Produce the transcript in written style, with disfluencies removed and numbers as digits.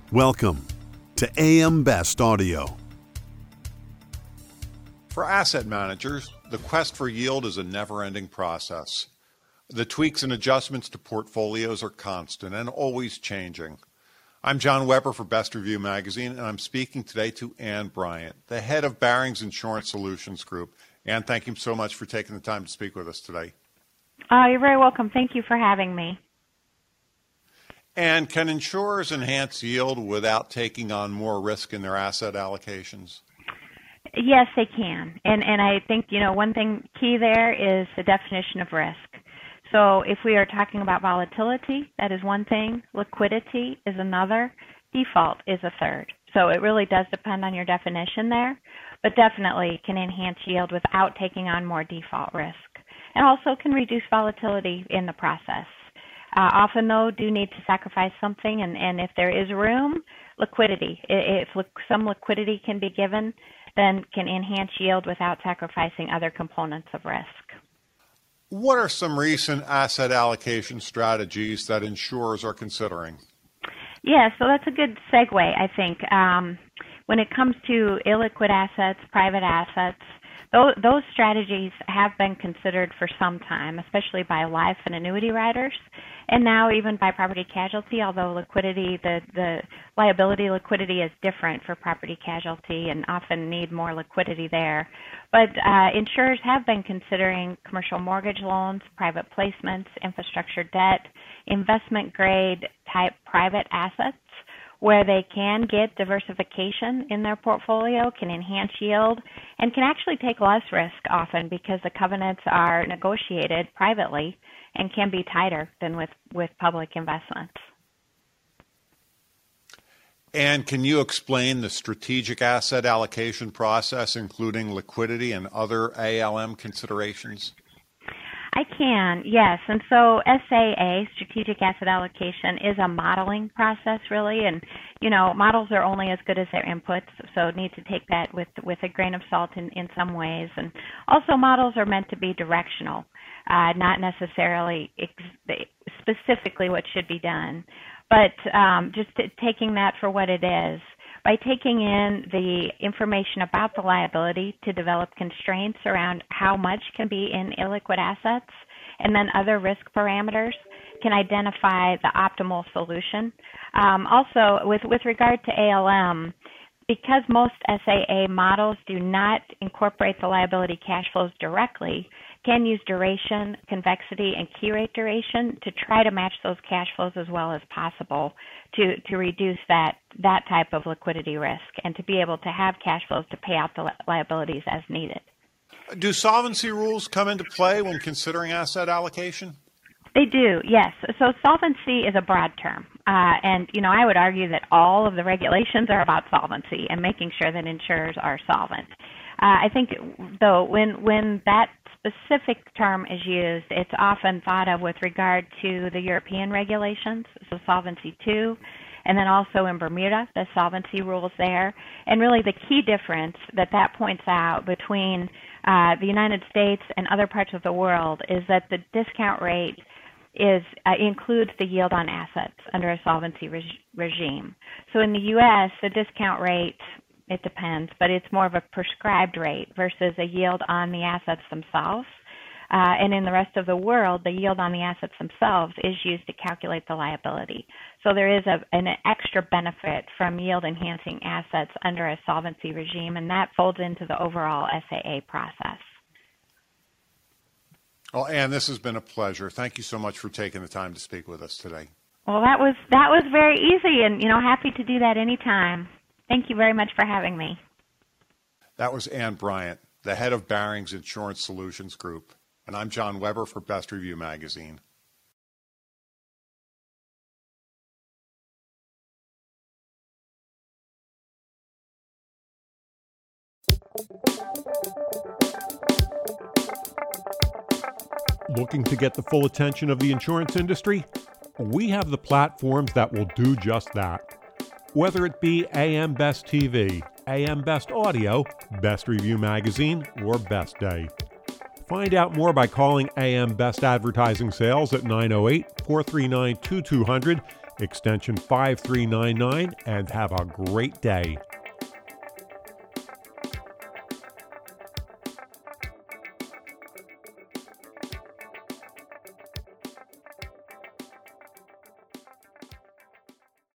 Welcome to AM Best Audio. For asset managers, the quest for yield is a never-ending process. The tweaks and adjustments to portfolios are constant and always changing. I'm John Weber for Best Review Magazine, and I'm speaking today to Ann Bryant, the head of Barings Insurance Solutions Group. Ann, thank you so much for taking the time to speak with us today. You're very welcome. Thank you for having me. And can insurers enhance yield without taking on more risk in their asset allocations? Yes, they can. And I think, one thing key there is the definition of risk. So if we are talking about volatility, that is one thing. Liquidity is another. Default is a third. So it really does depend on your definition there, but definitely can enhance yield without taking on more default risk. And also can reduce volatility in the process. Often, though, do need to sacrifice something, and if there is room, liquidity. If some liquidity can be given, then can enhance yield without sacrificing other components of risk. What are some recent asset allocation strategies that insurers are considering? Yeah, so that's a good segue, I think. When it comes to illiquid assets, private assets, those strategies have been considered for some time, especially by life and annuity writers, and now even by property casualty, although liquidity, the liability liquidity is different for property casualty and often need more liquidity there. But insurers have been considering commercial mortgage loans, private placements, infrastructure debt, investment grade type private assets, where they can get diversification in their portfolio, can enhance yield, and can actually take less risk often because the covenants are negotiated privately and can be tighter than with public investments. And can you explain the strategic asset allocation process, including liquidity and other ALM considerations? I can, yes. And so SAA, Strategic Asset Allocation, is a modeling process, really. And, models are only as good as their inputs, so need to take that with a grain of salt in some ways. And also models are meant to be directional, not necessarily specifically what should be done. But just taking that for what it is, by taking in the information about the liability to develop constraints around how much can be in illiquid assets, and then other risk parameters, can identify the optimal solution. Also, with regard to ALM, because most SAA models do not incorporate the liability cash flows directly, can use duration, convexity, and key rate duration to try to match those cash flows as well as possible to reduce that type of liquidity risk and to be able to have cash flows to pay out the liabilities as needed. Do solvency rules come into play when considering asset allocation? They do, yes. So solvency is a broad term. And I would argue that all of the regulations are about solvency and making sure that insurers are solvent. I think, though, when that specific term is used, it's often thought of with regard to the European regulations, so Solvency II, and then also in Bermuda, the solvency rules there. And really the key difference that points out between the United States and other parts of the world is that the discount rate includes the yield on assets under a solvency regime. So in the U.S., the discount rate, it depends, but it's more of a prescribed rate versus a yield on the assets themselves. And in the rest of the world, the yield on the assets themselves is used to calculate the liability. So there is an extra benefit from yield-enhancing assets under a solvency regime, and that folds into the overall SAA process. Well, Ann, this has been a pleasure. Thank you so much for taking the time to speak with us today. Well, that was very easy, and happy to do that anytime. Thank you very much for having me. That was Ann Bryant, the head of Barings Insurance Solutions Group, and I'm John Weber for Best Review Magazine. Looking to get the full attention of the insurance industry? We have the platforms that will do just that. Whether it be AM Best TV, AM Best Audio, Best Review Magazine, or Best Day. Find out more by calling AM Best Advertising Sales at 908-439-2200 extension 5399, and have a great day.